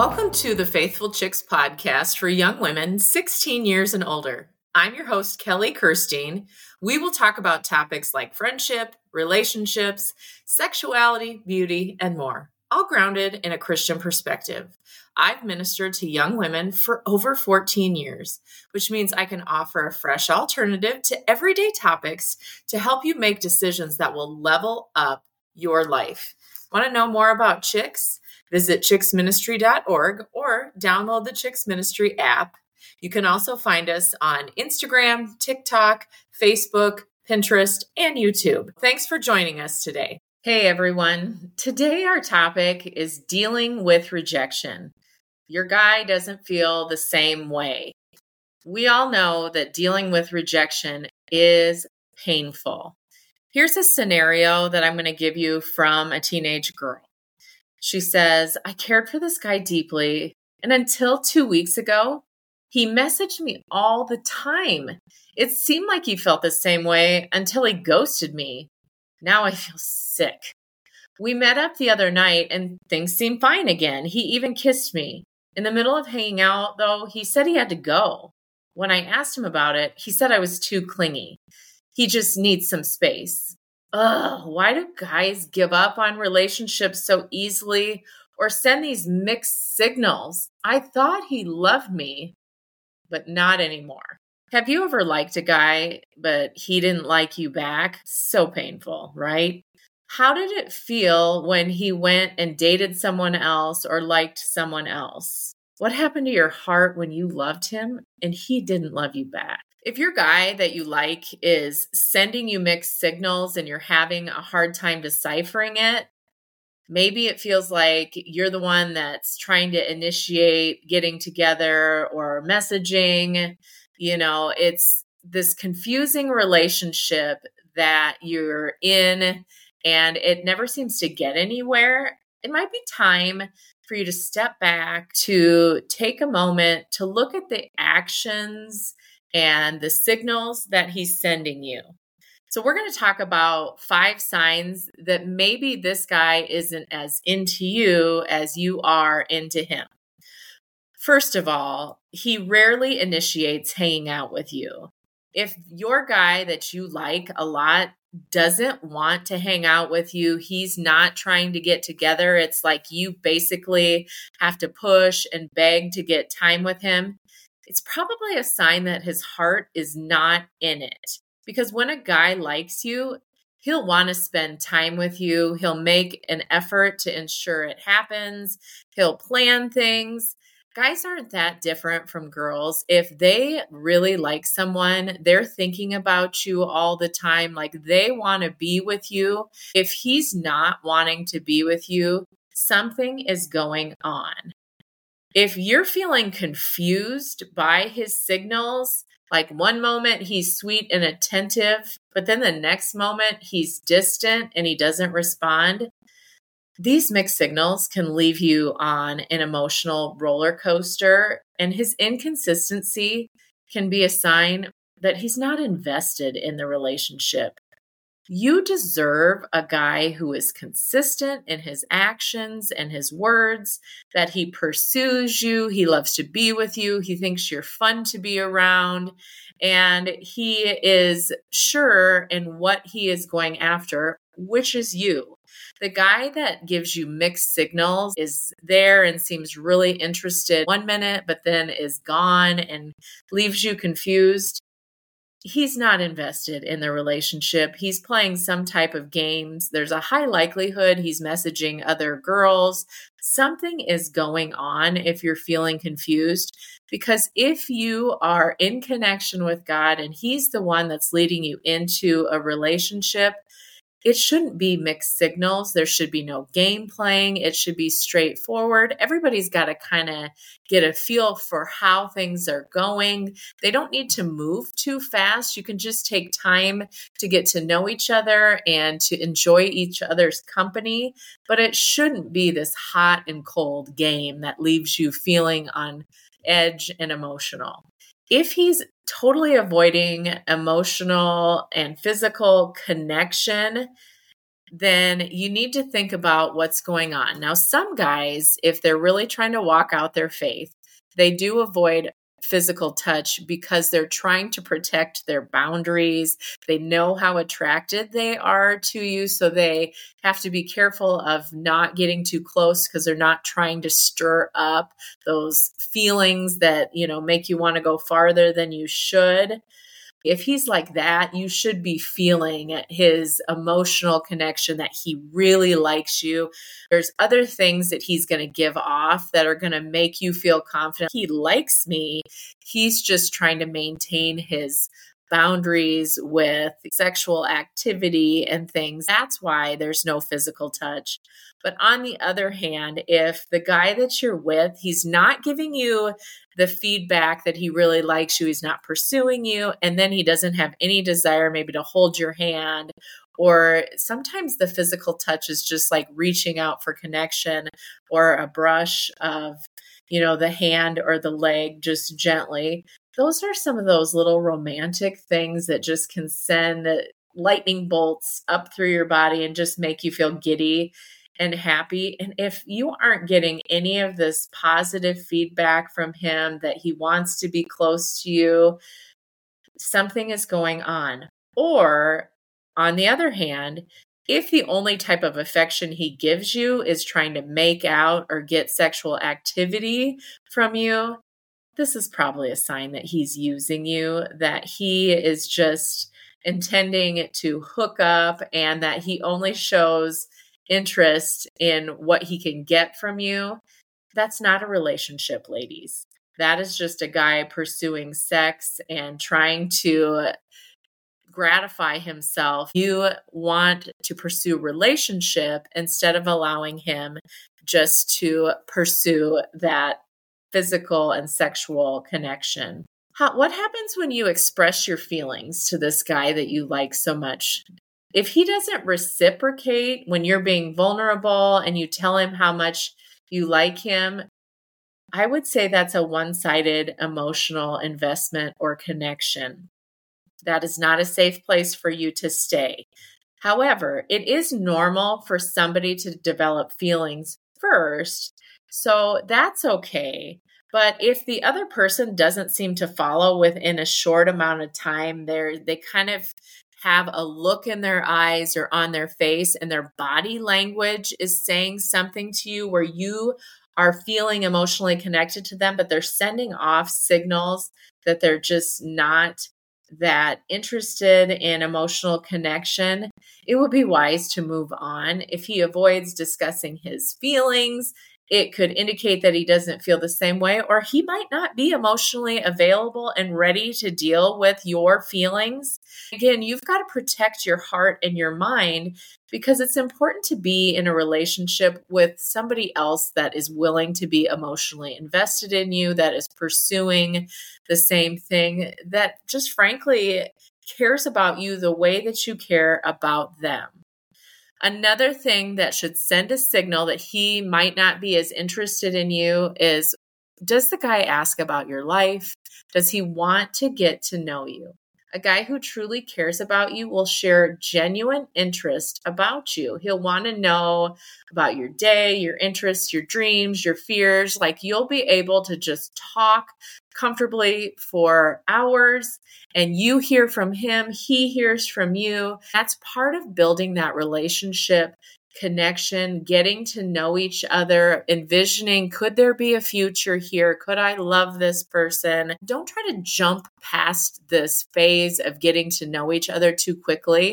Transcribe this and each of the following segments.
Welcome to the Faithful Chicks podcast for young women 16 years and older. I'm your host, Kelly Kirstein. We will talk about topics like friendship, relationships, sexuality, beauty, and more, all grounded in a Christian perspective. I've ministered to young women for over 14 years, which means I can offer a fresh alternative to everyday topics to help you make decisions that will level up your life. Want to know more about Chicks? Visit chicksministry.org or download the Chicks Ministry app. You can also find us on Instagram, TikTok, Facebook, Pinterest, and YouTube. Thanks for joining us today. Hey everyone. Today our topic is dealing with rejection. Your guy doesn't feel the same way. We all know that dealing with rejection is painful. Here's a scenario that I'm going to give you from a teenage girl. She says, I cared for this guy deeply, and until 2 weeks ago, he messaged me all the time. It seemed like he felt the same way until he ghosted me. Now I feel sick. We met up the other night, and things seemed fine again. He even kissed me. In the middle of hanging out, though, he said he had to go. When I asked him about it, he said I was too clingy. He just needs some space. Why do guys give up on relationships so easily or send these mixed signals? I thought he loved me, but not anymore. Have you ever liked a guy, but he didn't like you back? So painful, right? How did it feel when he went and dated someone else or liked someone else? What happened to your heart when you loved him and he didn't love you back? If your guy that you like is sending you mixed signals and you're having a hard time deciphering it, maybe it feels like you're the one that's trying to initiate getting together or messaging. It's this confusing relationship that you're in and it never seems to get anywhere. It might be time for you to step back, to take a moment to look at the actions and the signals that he's sending you. So we're going to talk about 5 signs that maybe this guy isn't as into you as you are into him. First of all, he rarely initiates hanging out with you. If your guy that you like a lot doesn't want to hang out with you, he's not trying to get together, it's like you basically have to push and beg to get time with him, it's probably a sign that his heart is not in it. Because when a guy likes you, he'll want to spend time with you. He'll make an effort to ensure it happens. He'll plan things. Guys aren't that different from girls. If they really like someone, they're thinking about you all the time. Like they want to be with you. If he's not wanting to be with you, something is going on. If you're feeling confused by his signals, like one moment he's sweet and attentive, but then the next moment he's distant and he doesn't respond, these mixed signals can leave you on an emotional roller coaster, and his inconsistency can be a sign that he's not invested in the relationship. You deserve a guy who is consistent in his actions and his words, that he pursues you, he loves to be with you, he thinks you're fun to be around, and he is sure in what he is going after, which is you. The guy that gives you mixed signals is there and seems really interested 1 minute, but then is gone and leaves you confused. He's not invested in the relationship. He's playing some type of games. There's a high likelihood he's messaging other girls. Something is going on if you're feeling confused, because if you are in connection with God and he's the one that's leading you into a relationship, it shouldn't be mixed signals. There should be no game playing. It should be straightforward. Everybody's got to kind of get a feel for how things are going. They don't need to move too fast. You can just take time to get to know each other and to enjoy each other's company. But it shouldn't be this hot and cold game that leaves you feeling on edge and emotional. If he's totally avoiding emotional and physical connection, then you need to think about what's going on. Now, some guys, if they're really trying to walk out their faith, they do avoid physical touch because they're trying to protect their boundaries. They know how attracted they are to you, so they have to be careful of not getting too close because they're not trying to stir up those feelings that, make you want to go farther than you should. If he's like that, you should be feeling his emotional connection that he really likes you. There's other things that he's going to give off that are going to make you feel confident. He likes me. He's just trying to maintain his boundaries with sexual activity and things. That's why there's no physical touch. But on the other hand, if the guy that you're with, he's not giving you the feedback that he really likes you, he's not pursuing you, and then he doesn't have any desire maybe to hold your hand, or sometimes the physical touch is just like reaching out for connection or a brush of, the hand or the leg just gently. Those are some of those little romantic things that just can send lightning bolts up through your body and just make you feel giddy and happy. And if you aren't getting any of this positive feedback from him that he wants to be close to you, something is going on. Or on the other hand, if the only type of affection he gives you is trying to make out or get sexual activity from you, this is probably a sign that he's using you, that he is just intending to hook up, and that he only shows interest in what he can get from you. That's not a relationship, ladies. That is just a guy pursuing sex and trying to gratify himself. You want to pursue relationship instead of allowing him just to pursue that physical and sexual connection. What happens when you express your feelings to this guy that you like so much? If he doesn't reciprocate when you're being vulnerable and you tell him how much you like him, I would say that's a one-sided emotional investment or connection. That is not a safe place for you to stay. However, it is normal for somebody to develop feelings first, so that's okay. But if the other person doesn't seem to follow within a short amount of time, they kind of have a look in their eyes or on their face, and their body language is saying something to you where you are feeling emotionally connected to them, but they're sending off signals that they're just not that interested in emotional connection, it would be wise to move on. If he avoids discussing his feelings, it could indicate that he doesn't feel the same way, or he might not be emotionally available and ready to deal with your feelings. Again, you've got to protect your heart and your mind, because it's important to be in a relationship with somebody else that is willing to be emotionally invested in you, that is pursuing the same thing, that just frankly cares about you the way that you care about them. Another thing that should send a signal that he might not be as interested in you is, does the guy ask about your life? Does he want to get to know you? A guy who truly cares about you will share genuine interest about you. He'll want to know about your day, your interests, your dreams, your fears. Like, you'll be able to just talk comfortably for hours, and you hear from him, he hears from you. That's part of building that relationship connection, getting to know each other, envisioning, could there be a future here? Could I love this person? Don't try to jump past this phase of getting to know each other too quickly.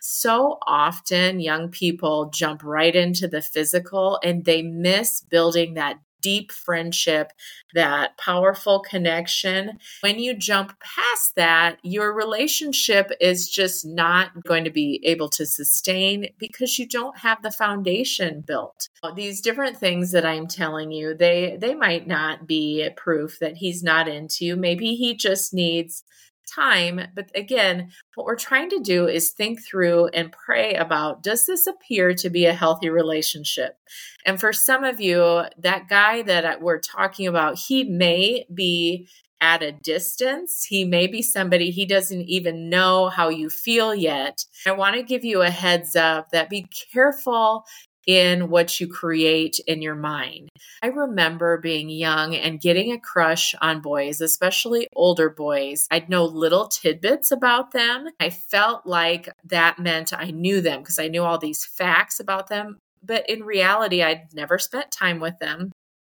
So often young people jump right into the physical and they miss building that deep friendship, that powerful connection. When you jump past that, your relationship is just not going to be able to sustain because you don't have the foundation built. These different things that I'm telling you, they might not be proof that he's not into you. Maybe he just needs time. But again, what we're trying to do is think through and pray about, does this appear to be a healthy relationship? And for some of you, that guy that we're talking about, he may be at a distance. He may be somebody he doesn't even know how you feel yet. I want to give you a heads up that be careful in what you create in your mind. I remember being young and getting a crush on boys, especially older boys. I'd know little tidbits about them. I felt like that meant I knew them because I knew all these facts about them. But in reality, I'd never spent time with them.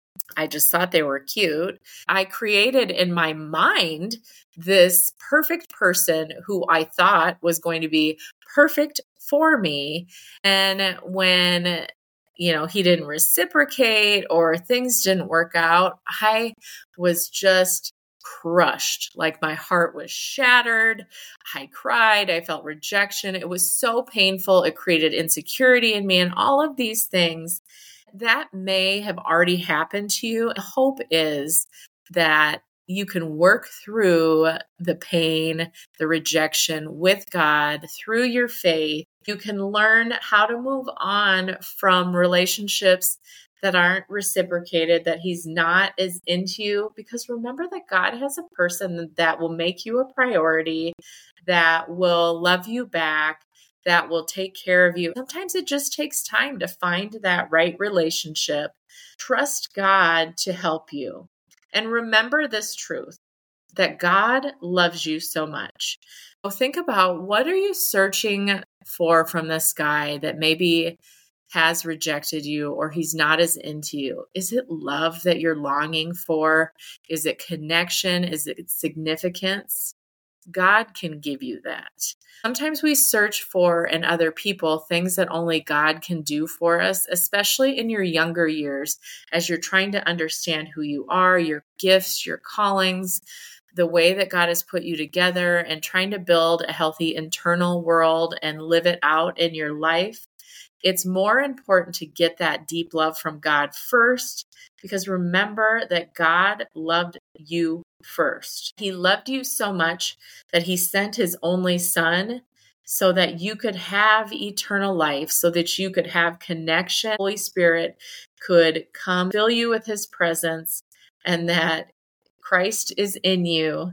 I just thought they were cute. I created in my mind this perfect person who I thought was going to be perfect for me. And when, he didn't reciprocate or things didn't work out, I was just crushed. Like my heart was shattered. I cried. I felt rejection. It was so painful. It created insecurity in me and all of these things that may have already happened to you. The hope is that you can work through the pain, the rejection with God through your faith. You can learn how to move on from relationships that aren't reciprocated, that He's not as into you, because remember that God has a person that will make you a priority, that will love you back, that will take care of you. Sometimes it just takes time to find that right relationship. Trust God to help you. And remember this truth, that God loves you so much. So think about, what are you searching for from this guy that maybe has rejected you or he's not as into you? Is it love that you're longing for? Is it connection? Is it significance? God can give you that. Sometimes we search for in other people things that only God can do for us, especially in your younger years, as you're trying to understand who you are, your gifts, your callings, the way that God has put you together, and trying to build a healthy internal world and live it out in your life. It's more important to get that deep love from God first, because remember that God loved you first. He loved you so much that He sent His only Son so that you could have eternal life, so that you could have connection. Holy Spirit could come fill you with His presence, and that Christ is in you.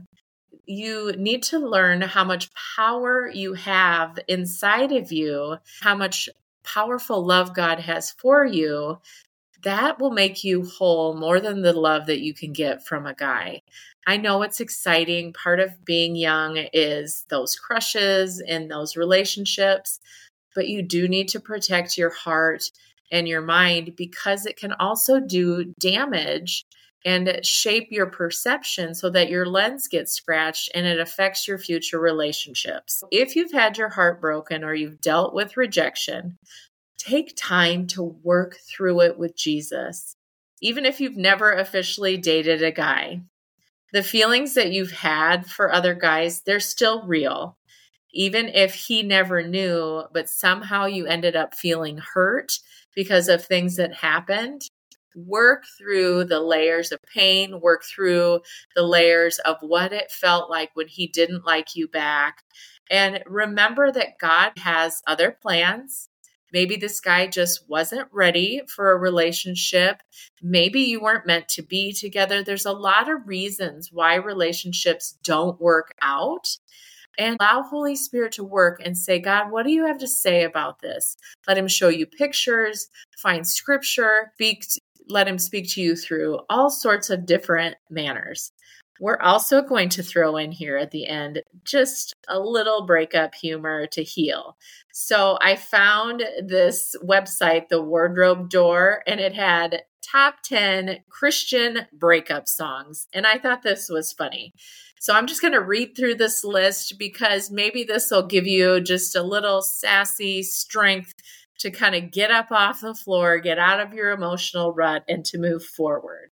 You need to learn how much power you have inside of you, how much powerful love God has for you. That will make you whole more than the love that you can get from a guy. I know it's exciting. Part of being young is those crushes and those relationships, but you do need to protect your heart and your mind, because it can also do damage and shape your perception so that your lens gets scratched and it affects your future relationships. If you've had your heart broken or you've dealt with rejection, take time to work through it with Jesus. Even if you've never officially dated a guy, the feelings that you've had for other guys, they're still real. Even if he never knew, but somehow you ended up feeling hurt because of things that happened, work through the layers of pain, work through the layers of what it felt like when he didn't like you back. And remember that God has other plans. Maybe this guy just wasn't ready for a relationship. Maybe you weren't meant to be together. There's a lot of reasons why relationships don't work out. And allow Holy Spirit to work and say, God, what do you have to say about this? Let Him show you pictures, find scripture, let Him speak to you through all sorts of different manners. We're also going to throw in here at the end just a little breakup humor to heal. So I found this website, The Wardrobe Door, and it had top 10 Christian breakup songs. And I thought this was funny. So I'm just going to read through this list because maybe this will give you just a little sassy strength to kind of get up off the floor, get out of your emotional rut, and to move forward.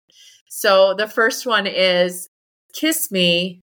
So the first one is Kiss Me,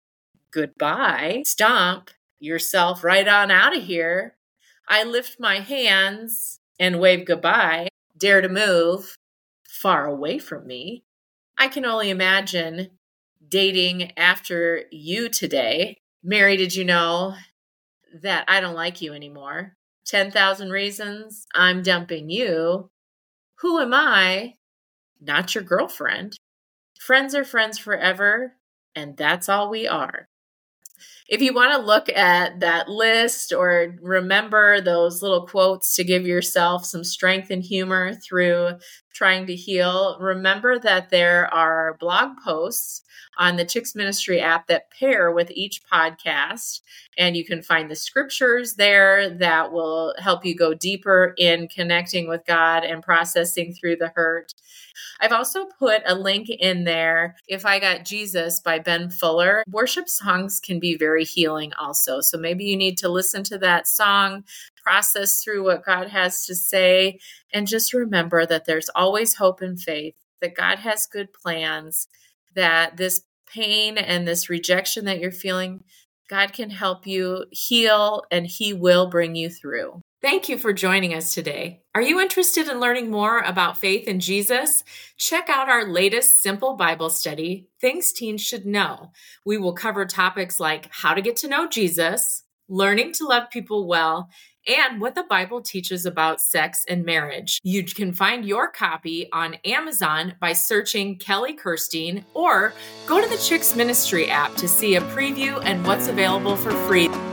Goodbye, Stomp Yourself Right On Out of Here, I Lift My Hands and Wave Goodbye, Dare to Move, Far Away From Me. I Can Only Imagine, Dating After You Today, Mary, Did You Know That I Don't Like You Anymore, 10,000 Reasons, I'm Dumping You, Who Am I? Not Your Girlfriend, Friends Are Friends Forever, and that's all we are. If you want to look at that list or remember those little quotes to give yourself some strength and humor through trying to heal, remember that there are blog posts on the Chicks Ministry app that pair with each podcast. And you can find the scriptures there that will help you go deeper in connecting with God and processing through the hurt. I've also put a link in there, If I Got Jesus by Ben Fuller. Worship songs can be very healing also. So maybe you need to listen to that song, process through what God has to say, and just remember that there's always hope and faith, that God has good plans, that this pain and this rejection that you're feeling, God can help you heal and He will bring you through. Thank you for joining us today. Are you interested in learning more about faith in Jesus? Check out our latest simple Bible study, Things Teens Should Know. We will cover topics like how to get to know Jesus, learning to love people well, and what the Bible teaches about sex and marriage. You can find your copy on Amazon by searching Kelly Kirstein, or go to the Chicks Ministry app to see a preview and what's available for free.